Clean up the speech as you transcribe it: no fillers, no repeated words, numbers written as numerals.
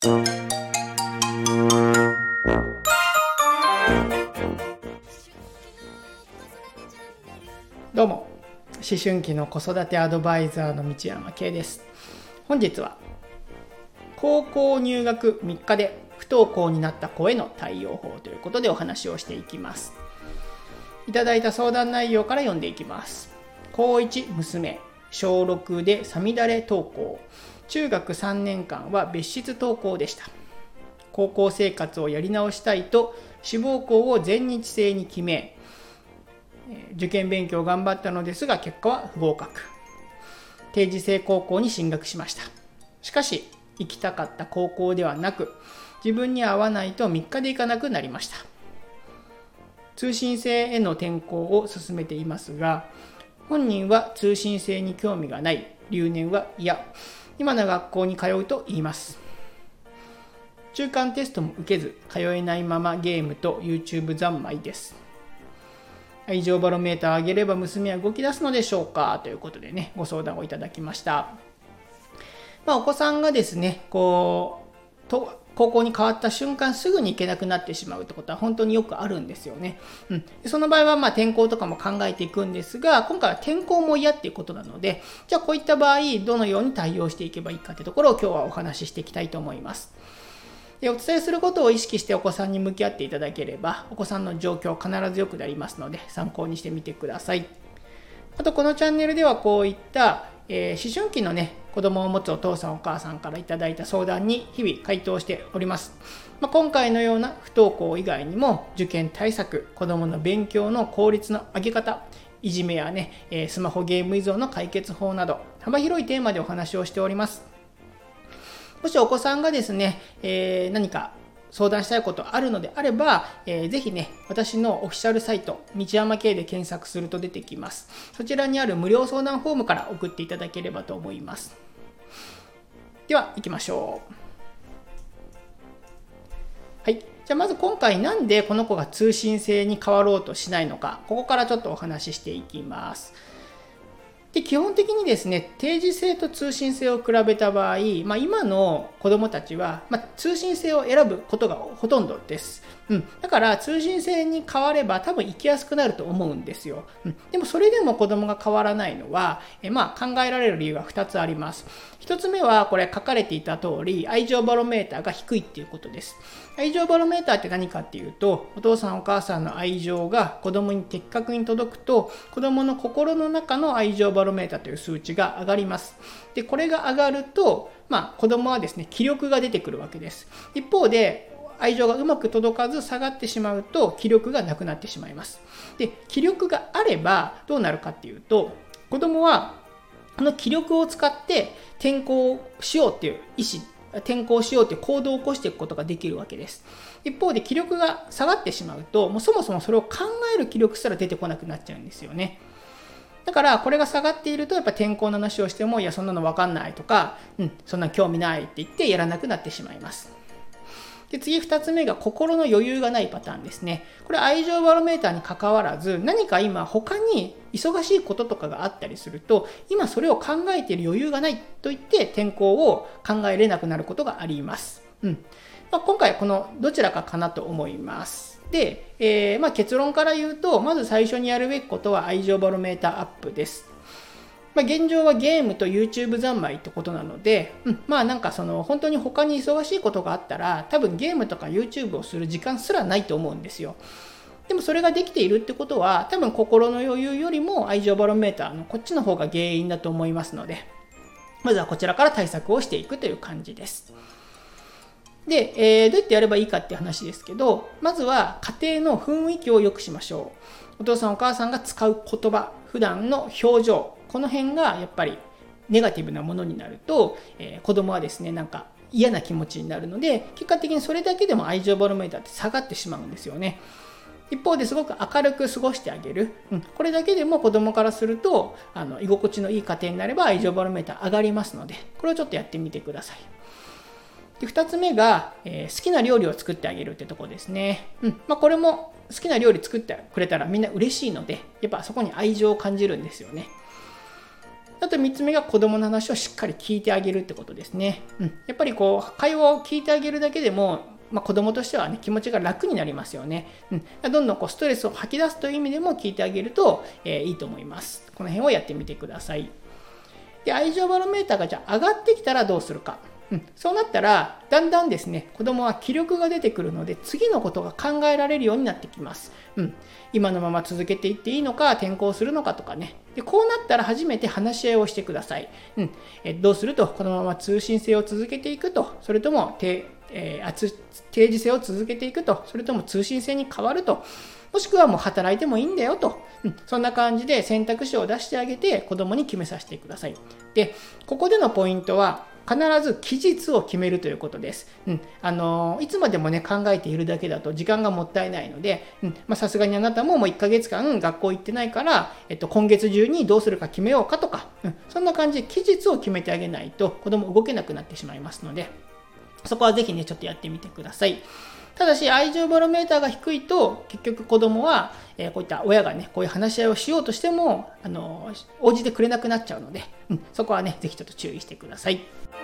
どうも、思春期の子育てアドバイザーの道山圭です。本日は高校入学3日で不登校になった子への対応法ということでお話をしていきます。いただいた相談内容から読んでいきます。高1娘、小6でさみだれ登校、中学3年間は別室登校でした。高校生活をやり直したいと志望校を全日制に決め、受験勉強を頑張ったのですが結果は不合格。定時制高校に進学しました。しかし行きたかった高校ではなく、自分に合わないと3日で行かなくなりました。通信制への転校を進めていますが、本人は通信制に興味がない、留年は嫌、今の学校に通うと言います。中間テストも受けず、通えないままゲームと YouTube 三昧です。愛情バロメーターを上げれば娘は動き出すのでしょうか、ということでね、ご相談をいただきました。お子さんがですね、高校に変わった瞬間すぐに行けなくなってしまうってことは本当によくあるんですよね。その場合は転校とかも考えていくんですが、今回は転校も嫌っていうことなので、じゃあこういった場合どのように対応していけばいいかというところを今日はお話ししていきたいと思います。お伝えすることを意識してお子さんに向き合っていただければ、お子さんの状況必ず良くなりますので参考にしてみてください。あとこのチャンネルではこういった思春期の子供を持つお父さんお母さんからいただいた相談に日々回答しております。今回のような不登校以外にも受験対策、子供の勉強の効率の上げ方、いじめやスマホゲーム依存の解決法など幅広いテーマでお話をしております。もしお子さんがですね、何か相談したいことあるのであれば、ぜひ私のオフィシャルサイト、道山系で検索すると出てきます。そちらにある無料相談フォームから送っていただければと思います。では行きましょう。はい。じゃあまず今回なんでこの子が通信制に変わろうとしないのか、ここからちょっとお話ししていきます。で、基本的にですね、定時制と通信制を比べた場合、今の子どもたちは、通信制を選ぶことがほとんどです。だから通信制に変われば多分行きやすくなると思うんですよ。でもそれでも子どもが変わらないのは、考えられる理由が2つあります。1つ目はこれ書かれていた通り、愛情バロメーターが低いっていうことです。愛情バロメーターって何かっていうと、お父さんお母さんの愛情が子供に的確に届くと、子供の心の中の愛情バロメーターという数値が上がります。で、これが上がると、子供はですね、気力が出てくるわけです。一方で、愛情がうまく届かず下がってしまうと気力がなくなってしまいます。で、気力があればどうなるかっていうと、子供はこの気力を使って転校しようっていう転校しようという行動を起こしていくことができるわけです。一方で気力が下がってしまうと、もうそもそもそれを考える気力すら出てこなくなっちゃうんですよね。だからこれが下がっていると、やっぱ転校の話をしても、いやそんなの分かんないとか、そんな興味ないって言ってやらなくなってしまいます。で、次2つ目が心の余裕がないパターンですね。これ愛情バロメーターに関わらず、何か今他に忙しいこととかがあったりすると、今それを考えている余裕がないと言って転校を考えれなくなることがあります。今回このどちらかかなと思います。で、結論から言うと、まず最初にやるべきことは愛情バロメーターアップです。現状はゲームと YouTube 三昧ってことなので、本当に他に忙しいことがあったら、多分ゲームとか YouTube をする時間すらないと思うんですよ。でもそれができているってことは、多分心の余裕よりも愛情バロメーターのこっちの方が原因だと思いますので、まずはこちらから対策をしていくという感じです。で、どうやってやればいいかっていう話ですけど、まずは家庭の雰囲気を良くしましょう。お父さんお母さんが使う言葉、普段の表情、この辺がやっぱりネガティブなものになると、子供はですね、嫌な気持ちになるので、結果的にそれだけでも愛情バロメーターって下がってしまうんですよね。一方ですごく明るく過ごしてあげる、これだけでも子供からすると居心地のいい家庭になれば愛情バロメーター上がりますので、これをちょっとやってみてください。で、2つ目が、好きな料理を作ってあげるってとこですね。これも好きな料理作ってくれたらみんな嬉しいので、やっぱそこに愛情を感じるんですよね。 あと3つ目が子供の話をしっかり聞いてあげるってことですね。やっぱり会話を聞いてあげるだけでも、子供としてはね、気持ちが楽になりますよね。どんどんストレスを吐き出すという意味でも聞いてあげると、いいと思います。この辺をやってみてください。で、愛情バロメーターがじゃあ上がってきたらどうするか。そうなったら、だんだんですね、子供は気力が出てくるので、次のことが考えられるようになってきます。今のまま続けていっていいのか、転校するのかとかね。で、こうなったら初めて話し合いをしてください。どうすると、このまま通信制を続けていくと、それとも定時制を続けていくと、それとも通信制に変わると、もしくはもう働いてもいいんだよと、そんな感じで選択肢を出してあげて子供に決めさせてください。で、ここでのポイントは必ず期日を決めるということです。いつまでもね考えているだけだと時間がもったいないので、さすがにあなたも1ヶ月間学校行ってないから、今月中にどうするか決めようかとか、そんな感じで期日を決めてあげないと子供動けなくなってしまいますので、そこはぜひねちょっとやってみてください。ただし愛情バロメーターが低いと結局子供は、こういった親がねこういう話し合いをしようとしても応じてくれなくなっちゃうので、そこはねぜひちょっと注意してください。